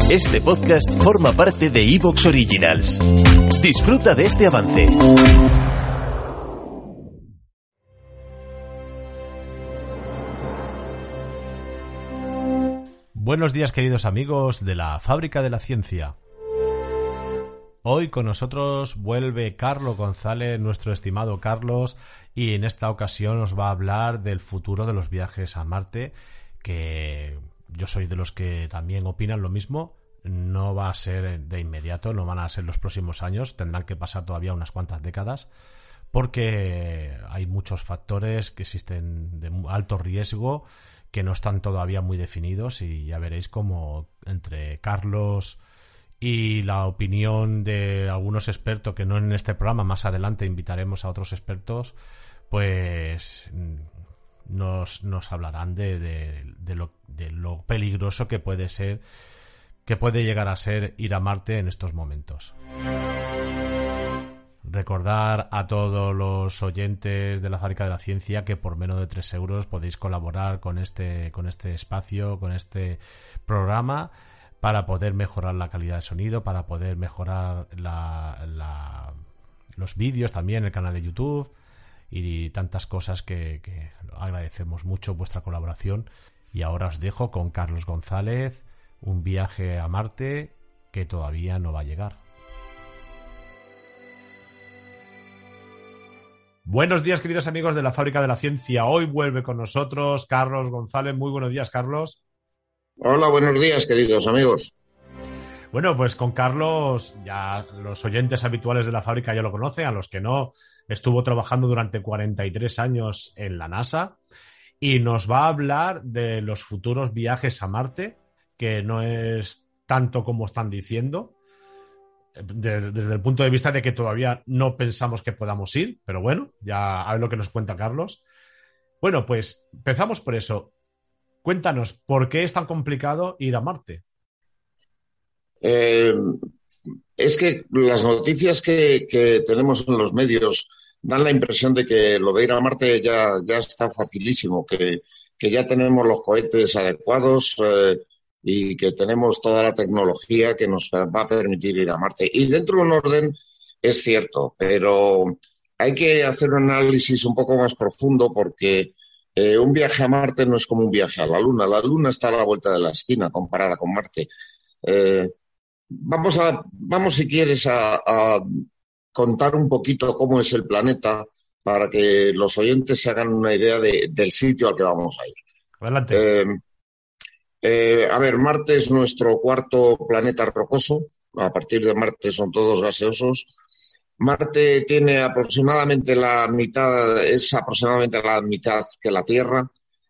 Este podcast forma parte de Evox Originals. Disfruta de este avance. Buenos días, queridos amigos de la Fábrica de la Ciencia. Hoy con nosotros vuelve Carlos González, nuestro estimado Carlos, y en esta ocasión nos va a hablar del futuro de los viajes a Marte, que yo soy de los que también opinan lo mismo. No va a ser de inmediato, no van a ser los próximos años, tendrán que pasar todavía unas cuantas décadas, porque hay muchos factores que existen de alto riesgo que no están todavía muy definidos, y ya veréis cómo entre Carlos y la opinión de algunos expertos, que no en este programa, más adelante invitaremos a otros expertos, pues nos hablarán de lo peligroso que puede ser, que puede llegar a ser ir a Marte en estos momentos. Recordar a todos los oyentes de la Fábrica de la Ciencia que por menos de 3 euros podéis colaborar con este espacio, con este programa, para poder mejorar la calidad de sonido, para poder mejorar los vídeos también, el canal de YouTube y tantas cosas que agradecemos mucho vuestra colaboración. Y ahora os dejo con Carlos González, un viaje a Marte que todavía no va a llegar. Buenos días, queridos amigos de la Fábrica de la Ciencia. Hoy vuelve con nosotros Carlos González. Muy buenos días, Carlos. Hola, buenos días, queridos amigos. Bueno, pues con Carlos, ya los oyentes habituales de la fábrica ya lo conocen, a los que no, estuvo trabajando durante 43 años en la NASA y nos va a hablar de los futuros viajes a Marte, que no es tanto como están diciendo, desde el punto de vista de que todavía no pensamos que podamos ir, pero bueno, ya a ver lo que nos cuenta Carlos. Bueno, pues empezamos por eso. Cuéntanos, ¿por qué es tan complicado ir a Marte? Es que las noticias que tenemos en los medios dan la impresión de que lo de ir a Marte ya está facilísimo, que ya tenemos los cohetes adecuados y que tenemos toda la tecnología que nos va a permitir ir a Marte. Y dentro de un orden es cierto, pero hay que hacer un análisis un poco más profundo, porque un viaje a Marte no es como un viaje a la Luna. La Luna está a la vuelta de la esquina comparada con Marte. Vamos si quieres a contar un poquito cómo es el planeta para que los oyentes se hagan una idea del sitio al que vamos a ir. Adelante. A ver, Marte es nuestro cuarto planeta rocoso. A partir de Marte son todos gaseosos. Marte tiene aproximadamente la mitad que la Tierra.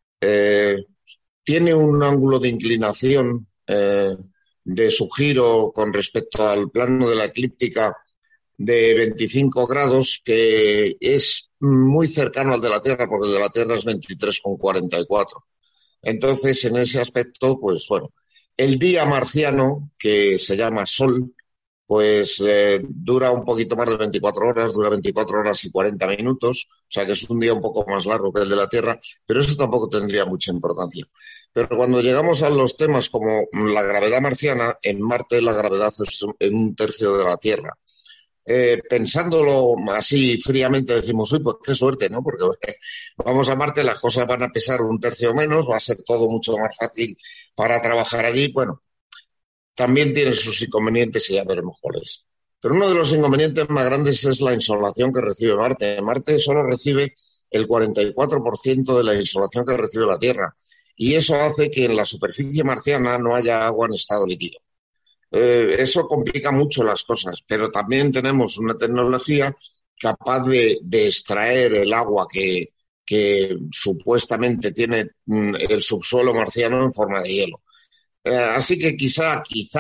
Tiene un ángulo de inclinación de su giro con respecto al plano de la eclíptica de 25 grados, que es muy cercano al de la Tierra, porque el de la Tierra es 23,44. Entonces, en ese aspecto, pues bueno, el día marciano, que se llama Sol, pues dura un poquito más de 24 horas, dura 24 horas y 40 minutos, o sea que es un día un poco más largo que el de la Tierra, pero eso tampoco tendría mucha importancia. Pero cuando llegamos a los temas como la gravedad marciana, en Marte la gravedad es en 1/3 de la Tierra. Pensándolo así fríamente decimos, uy, pues qué suerte, ¿no? Porque vamos a Marte, las cosas van a pesar 1/3 menos, va a ser todo mucho más fácil para trabajar allí. Bueno, también tiene sus inconvenientes y ya veremos cuáles. Pero uno de los inconvenientes más grandes es la insolación que recibe Marte. Marte solo recibe el 44% de la insolación que recibe la Tierra, y eso hace que en la superficie marciana no haya agua en estado líquido. Eso complica mucho las cosas, pero también tenemos una tecnología capaz de extraer el agua que supuestamente tiene el subsuelo marciano en forma de hielo. Así que quizá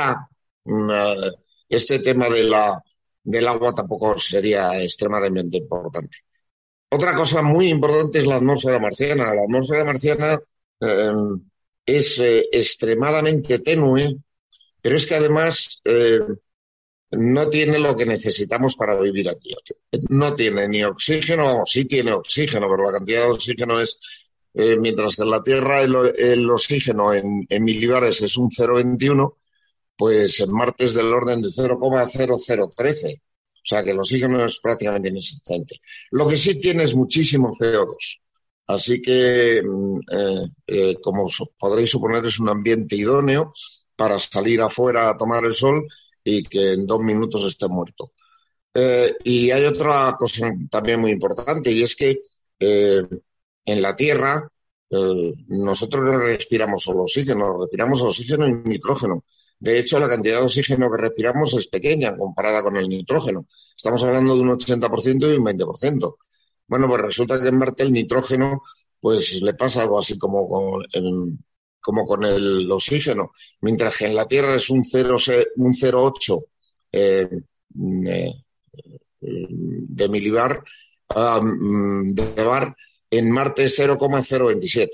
este tema del agua tampoco sería extremadamente importante. Otra cosa muy importante es la atmósfera marciana. La atmósfera marciana es extremadamente tenue, pero es que además no tiene lo que necesitamos para vivir aquí. No tiene ni oxígeno, vamos, sí tiene oxígeno, pero la cantidad de oxígeno es mientras que en la Tierra el oxígeno en milibares es un 0,21, pues en Marte es del orden de 0,0013. O sea que el oxígeno es prácticamente inexistente. Lo que sí tiene es muchísimo CO2. Así que, como podréis suponer, es un ambiente idóneo para salir afuera a tomar el sol y que en 2 minutos esté muerto. Y hay otra cosa también muy importante, y es que en la Tierra nosotros no respiramos solo oxígeno, respiramos oxígeno y nitrógeno. De hecho, la cantidad de oxígeno que respiramos es pequeña comparada con el nitrógeno. Estamos hablando de un 80% y un 20%. Bueno, pues resulta que en Marte el nitrógeno pues le pasa algo así como con el oxígeno, mientras que en la Tierra es un 0,8 de milibar de bar, en Marte es 0,027.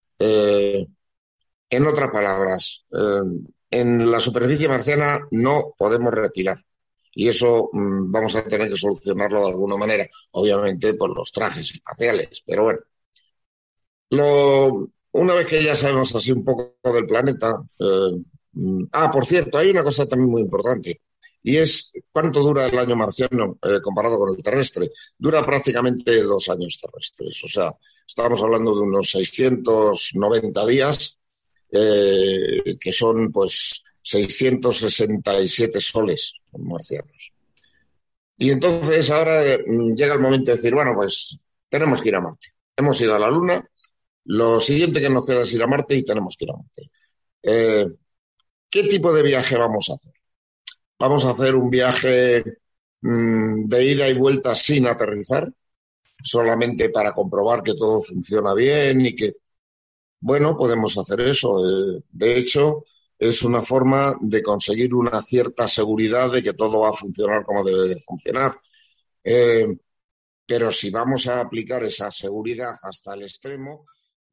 En otras palabras, en la superficie marciana no podemos respirar. Y eso vamos a tener que solucionarlo de alguna manera, obviamente por los trajes espaciales, pero bueno. Una vez que ya sabemos así un poco del planeta... por cierto, hay una cosa también muy importante, y es cuánto dura el año marciano comparado con el terrestre. Dura prácticamente 2 años terrestres, o sea, estamos hablando de unos 690 días, que son pues 667 soles marcianos. Y entonces ahora llega el momento de decir, bueno, pues tenemos que ir a Marte. Hemos ido a la Luna, lo siguiente que nos queda es ir a Marte y tenemos que ir a Marte. ¿Qué tipo de viaje vamos a hacer? Vamos a hacer un viaje de ida y vuelta sin aterrizar, solamente para comprobar que todo funciona bien y que, bueno, podemos hacer eso. De hecho, es una forma de conseguir una cierta seguridad de que todo va a funcionar como debe de funcionar. Pero si vamos a aplicar esa seguridad hasta el extremo...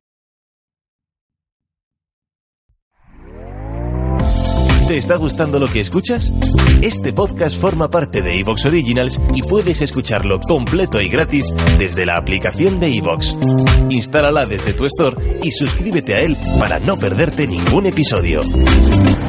¿Te está gustando lo que escuchas? Este podcast forma parte de Evox Originals y puedes escucharlo completo y gratis desde la aplicación de Evox. Instálala desde tu store y suscríbete a él para no perderte ningún episodio.